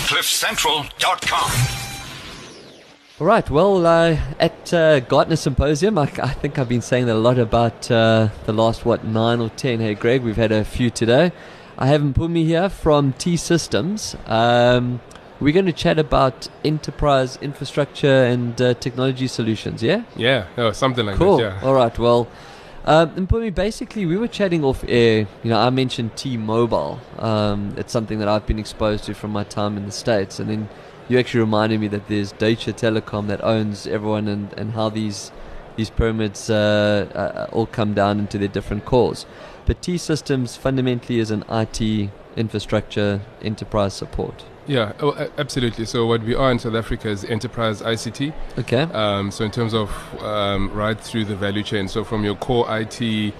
CliffCentral.com. All right, well, at Gartner Symposium, I think I've been saying that a lot about the last, 9 or 10. Hey, Greg, we've had a few today. I have Mpumi here from T-Systems. We're going to chat about enterprise infrastructure and technology solutions, yeah? Yeah, something like cool. that, yeah. All right, well, Mpumi, basically, we were chatting off air. You know, I mentioned T-Mobile. It's something that I've been exposed to from my time in the States, and then you actually reminded me that there's Deutsche Telekom that owns everyone, and how these pyramids all come down into their different cores. But T-Systems fundamentally is an IT infrastructure enterprise support. Yeah, absolutely. So what we are in South Africa is enterprise ICT. Okay. So in terms of right through the value chain, so from your core IT,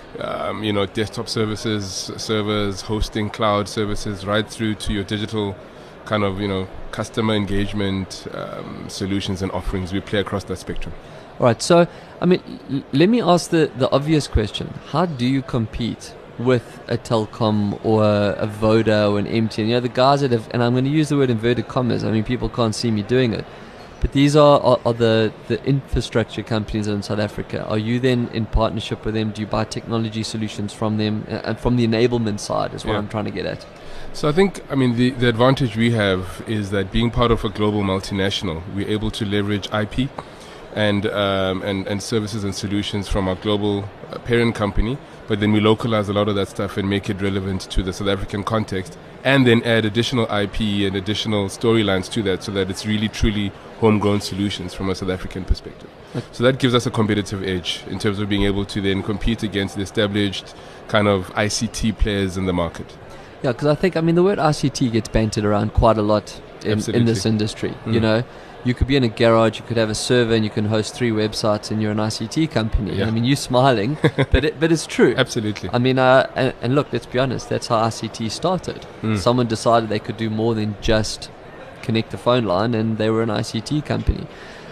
desktop services, servers, hosting, cloud services, right through to your digital kind of, customer engagement solutions and offerings. We play across that spectrum. All right. So, I mean, let me ask the obvious question. How do you compete with a Telkom or a Voda or an MTN? You know, the guys that have, and I'm going to use the word inverted commas. I mean, people can't see me doing it. But these are the infrastructure companies in South Africa. Are you then in partnership with them? Do you buy technology solutions from them? And from the enablement side is what I'm trying to get at. So I think, the advantage we have is that being part of a global multinational, we're able to leverage IP and services and solutions from our global parent company, but then we localize a lot of that stuff and make it relevant to the South African context, and then add additional IP and additional storylines to that, so that it's really truly homegrown solutions from a South African perspective. Okay. So that gives us a competitive edge in terms of being able to then compete against the established kind of ICT players in the market. Yeah, because I think, the word ICT gets bantered around quite a lot in this industry. You know, you could be in a garage, you could have a server, and you can host 3 websites, and you're an ICT company. Yeah. You're smiling, but it's true. Absolutely. And look, let's be honest, that's how ICT started. Someone decided they could do more than just connect the phone line, and they were an ICT company.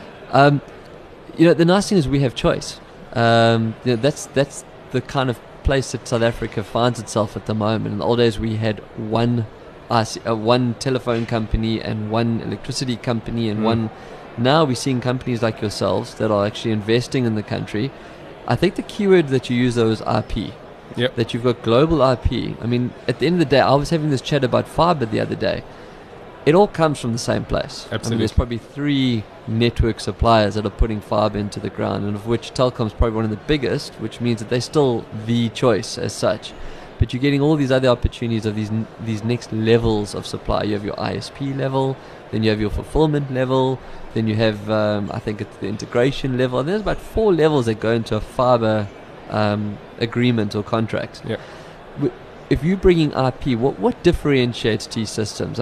The nice thing is we have choice. That's the kind of place that South Africa finds itself at the moment. In the old days, we had one telephone company and one electricity company and one. Now we're seeing companies like yourselves that are actually investing in the country. I think the keyword that you use though is IP. Yep. That you've got global IP. At the end of the day, I was having this chat about fiber the other day. It all comes from the same place. Absolutely. There's probably 3 network suppliers that are putting fiber into the ground, and of which Telkom's probably one of the biggest, which means that they're still the choice as such. But you're getting all these other opportunities of these next levels of supply. You have your ISP level, then you have your fulfillment level, then you have, I think it's the integration level. And there's about 4 levels that go into a fiber agreement or contract. Yeah. If you're bringing IP, what differentiates T-Systems?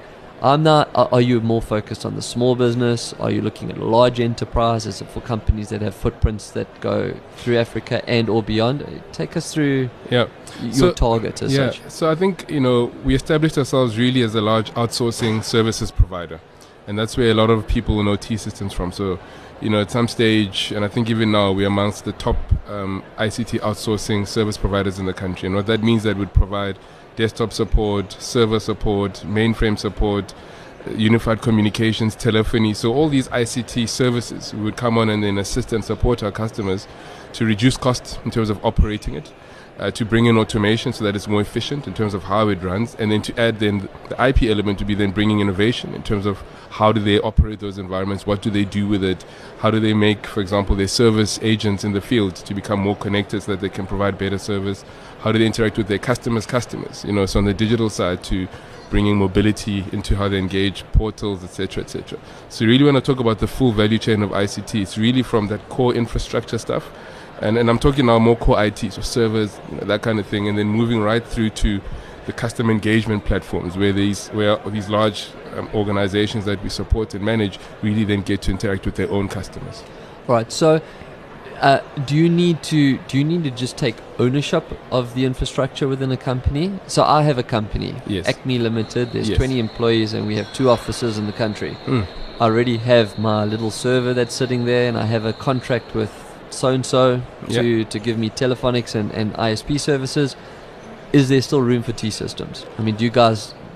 Are you more focused on the small business? Are you looking at large enterprise? Is it for companies that have footprints that go through Africa and or beyond? Take us through your target as such. So I think, we established ourselves really as a large outsourcing services provider. And that's where a lot of people know T-Systems from. So, at some stage, and I think even now, we're amongst the top ICT outsourcing service providers in the country. And what that means, that would provide desktop support, server support, mainframe support, unified communications, telephony. So all these ICT services would come on and then assist and support our customers to reduce costs in terms of operating it, to bring in automation so that it's more efficient in terms of how it runs, and then to add then the IP element to be then bringing innovation in terms of how do they operate those environments, what do they do with it, how do they make, for example, their service agents in the field to become more connected so that they can provide better service, how do they interact with their customers, so on the digital side to bringing mobility into how they engage portals, etc., etc. So really when I talk about the full value chain of ICT, it's really from that core infrastructure stuff, and I'm talking now more core IT, so servers, that kind of thing, and then moving right through to the customer engagement platforms where these large organizations that we support and manage really then get to interact with their own customers. All right, so do you need to just take ownership of the infrastructure within a company? So I have a company, yes. Acme Limited. There's yes. 20 employees and we have 2 offices in the country. I already have my little server that's sitting there, and I have a contract with so-and-so to give me telephonics and ISP services. Is there still room for T-Systems? I mean, do you guys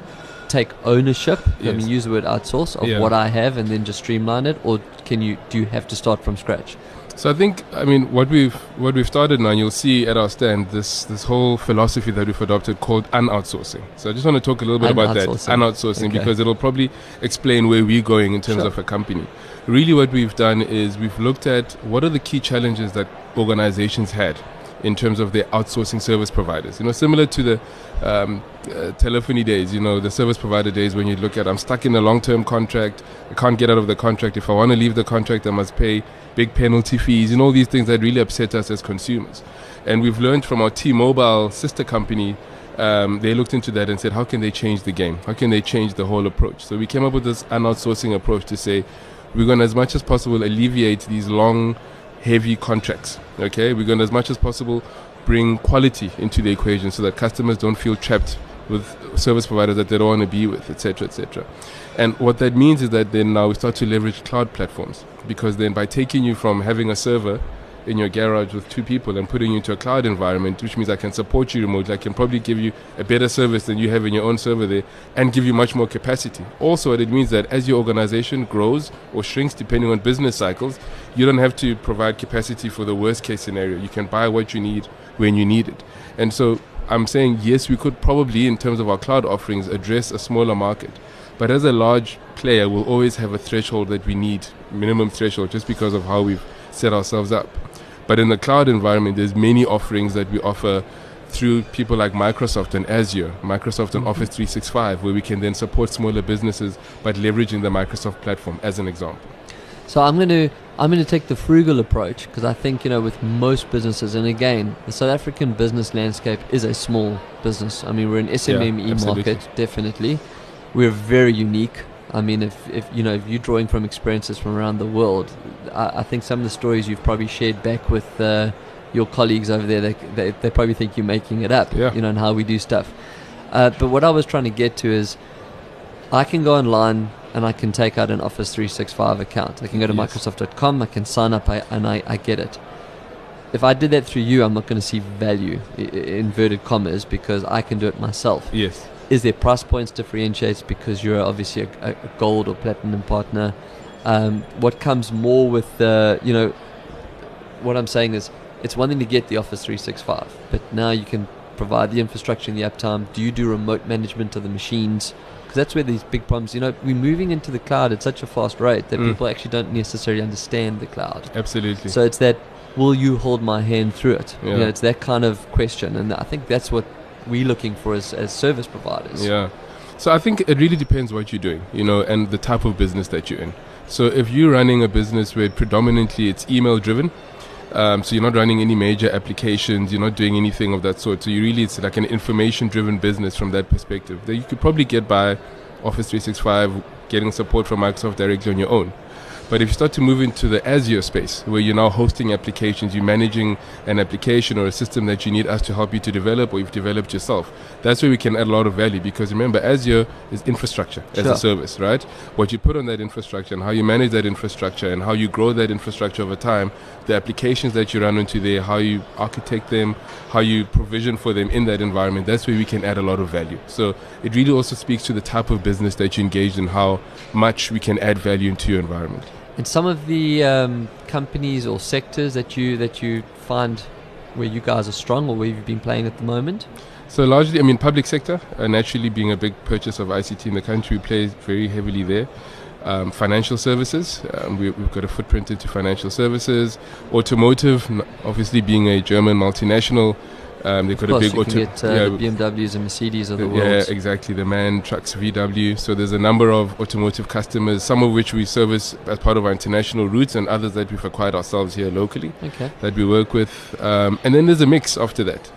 take ownership? I Yes. mean, use the word outsource of Yeah. what I have and then just streamline it, or do you have to start from scratch? So I think, I mean, what we've started now, and you'll see at our stand this whole philosophy that we've adopted called un-outsourcing. So I just want to talk a little bit about that, Un-outsourcing. un-outsourcing, Okay. because it'll probably explain where we're going in terms Sure. of a company. Really, what we've done is we've looked at what are the key challenges that organizations had in terms of their outsourcing service providers. You know, similar to the telephony days, you know, the service provider days when you look at, I'm stuck in a long-term contract, I can't get out of the contract. If I want to leave the contract, I must pay big penalty fees, and all these things that really upset us as consumers. And we've learned from our T-Mobile sister company, they looked into that and said, how can they change the game? How can they change the whole approach? So we came up with this un-outsourcing approach to say, we're going to, as much as possible, alleviate these long, heavy contracts. Okay, we're going to, as much as possible, bring quality into the equation so that customers don't feel trapped with service providers that they don't want to be with, etc., etc. And what that means is that then now we start to leverage cloud platforms, because then by taking you from having a server in your garage with 2 people and putting you into a cloud environment, which means I can support you remotely, I can probably give you a better service than you have in your own server there, and give you much more capacity. Also, it means that as your organization grows or shrinks depending on business cycles, you don't have to provide capacity for the worst case scenario. You can buy what you need when you need it. And so I'm saying, yes, we could probably, in terms of our cloud offerings, address a smaller market. But as a large player, we'll always have a threshold that we need, minimum threshold, just because of how we've set ourselves up. But in the cloud environment, there's many offerings that we offer through people like Microsoft and Azure, Microsoft and Office 365, where we can then support smaller businesses by leveraging the Microsoft platform, as an example. So I'm going to take the frugal approach, because I think, you know, with most businesses, and again, the South African business landscape is a small business. I mean, we're an SMME absolutely. market, definitely. We're very unique. I mean, if you're drawing from experiences from around the world, I think some of the stories you've probably shared back with your colleagues over there, they probably think you're making it up, Yeah. you know, and how we do stuff. But what I was trying to get to is, I can go online and I can take out an Office 365 account. I can go to Yes. Microsoft.com, I can sign up, and I get it. If I did that through you, I'm not going to see value, inverted commas, because I can do it myself. Yes. Is there price points differentiates because you're obviously a gold or platinum partner? What comes more with what I'm saying is, it's one thing to get the Office 365, but now you can provide the infrastructure and the uptime. Do you do remote management of the machines? Because that's where these big problems, you know, we're moving into the cloud at such a fast rate that people actually don't necessarily understand the cloud. Absolutely. So it's that, will you hold my hand through it? Yeah. You know, it's that kind of question, and I think that's what we're looking for as service providers. Yeah. So I think it really depends what you're doing, you know, and the type of business that you're in. So if you're running a business where predominantly it's email driven, so you're not running any major applications, you're not doing anything of that sort. So it's like an information driven business from that perspective. Then you could probably get by Office 365, getting support from Microsoft directly on your own. But if you start to move into the Azure space, where you're now hosting applications, you're managing an application or a system that you need us to help you to develop, or you've developed yourself, that's where we can add a lot of value. Because remember, Azure is infrastructure as Sure. a service, right? What you put on that infrastructure and how you manage that infrastructure and how you grow that infrastructure over time, the applications that you run into there, how you architect them, how you provision for them in that environment, that's where we can add a lot of value. So it really also speaks to the type of business that you engage in, how much we can add value into your environment. And some of the companies or sectors that you find where you guys are strong, or where you've been playing at the moment? So largely, I mean, public sector, naturally being a big purchase of ICT in the country, we play very heavily there. Financial services, we've got a footprint into financial services. Automotive, obviously being a German multinational, they've got Of a course, big you can get the BMWs and Mercedes of the world. Yeah, exactly. The MAN trucks, VW. So there's a number of automotive customers, some of which we service as part of our international routes, and others that we've acquired ourselves here locally. Okay. That we work with. And then there's a mix after that.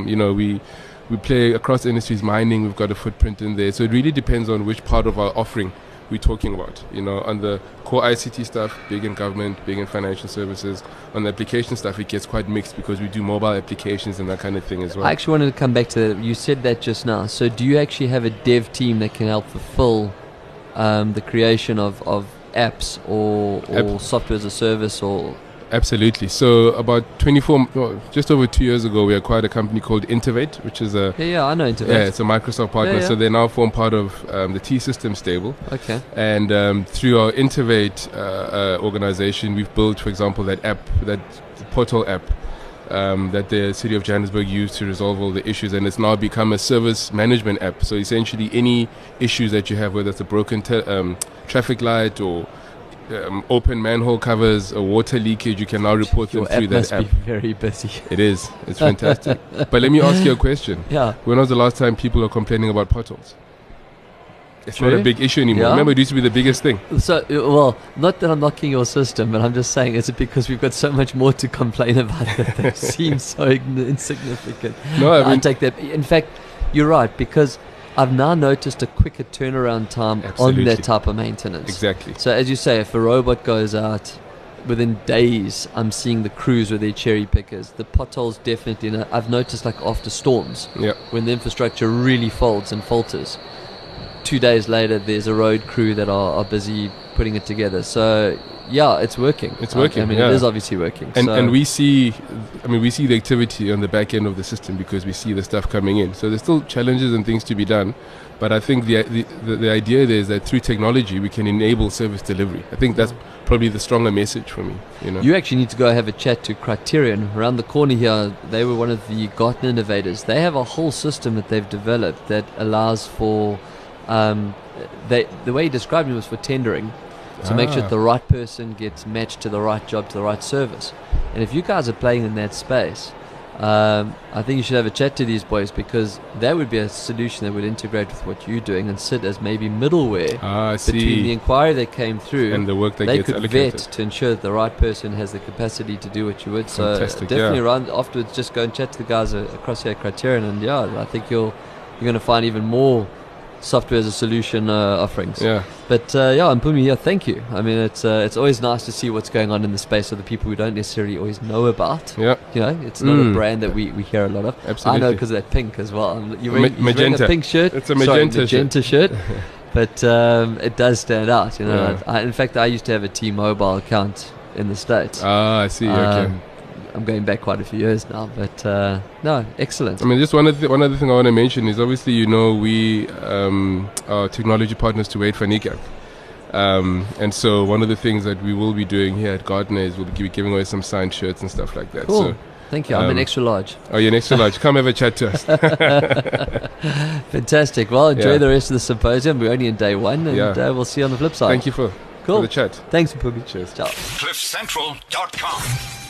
We play across industries. Mining, we've got a footprint in there. So it really depends on which part of our offering we're talking about. You know, on the core ICT stuff, big in government, big in financial services. On the application stuff, it gets quite mixed because we do mobile applications and that kind of thing as well. I actually wanted to come back to that. You said that just now. So do you actually have a dev team that can help fulfill the creation of apps or software as a service, or Absolutely. So about just over 2 years ago, we acquired a company called Intervate, which is Yeah, I know Intervate. Yeah, it's a Microsoft partner. Yeah. So they now form part of the T-Systems stable. Okay. And through our Intervate organization, we've built, for example, that app, that portal app that the city of Johannesburg used to resolve all the issues, and it's now become a service management app. So essentially, any issues that you have, whether it's a broken traffic light or open manhole covers or water leakage, you can now report them through that app. Be very busy. It is. It's fantastic. But let me ask you a question. Yeah. When was the last time people are complaining about potholes? It's True. not a big issue anymore. Yeah. Remember, it used to be the biggest thing. So, well, not that I'm knocking your system, but I'm just saying, is it because we've got so much more to complain about that they seem so insignificant? No, I mean, take that. In fact, you're right, because I've now noticed a quicker turnaround time Absolutely. on that type of maintenance. Exactly. So as you say, if a robot goes out, within days, I'm seeing the crews with their cherry pickers. The potholes definitely, I've noticed like after storms, Yeah. when the infrastructure really folds and falters, 2 days later, there's a road crew that are busy putting it together. So, yeah, it's working. It's working, I mean, yeah. it is obviously working. And we see the activity on the back end of the system because we see the stuff coming in. So there's still challenges and things to be done, but I think the idea there is that through technology we can enable service delivery. I think that's probably the stronger message for me. You actually need to go have a chat to Criterion around the corner here. They were one of the Gartner innovators. They have a whole system that they've developed that allows for the way he described it was for tendering, to make sure that the right person gets matched to the right job, to the right service. And if you guys are playing in that space, I think you should have a chat to these boys, because that would be a solution that would integrate with what you're doing and sit as maybe middleware between the inquiry that came through and the work that they gets could allocated. vet to ensure that the right person has the capacity to do what you would. Fantastic, So definitely yeah. around afterwards, just go and chat to the guys across here at Criterion, and I think you're going to find even more software as a solution offerings. Yeah. But Mpumi, thank you. I mean, it's always nice to see what's going on in the space of the people we don't necessarily always know about. Yeah. It's not a brand that we hear a lot of. Absolutely. I know because of that pink as well. You're wearing Magenta. a pink shirt. It's a magenta shirt. But it does stand out. Yeah. In fact, I used to have a T-Mobile account in the States. I see. Okay. I'm going back quite a few years now, but no, excellent. I mean, just one other thing I want to mention is obviously, we are technology partners to Wade van Niekerk. And so one of the things that we will be doing here at Gartner is we'll be giving away some signed shirts and stuff like that. Cool. So, thank you. I'm an extra large. Oh, you're an extra large. Come have a chat to us. Fantastic. Well, enjoy the rest of the symposium. We're only in day one, and we'll see you on the flip side. Thank you for the chat. Thanks, Mpumi. Cheers. Ciao. CliffCentral.com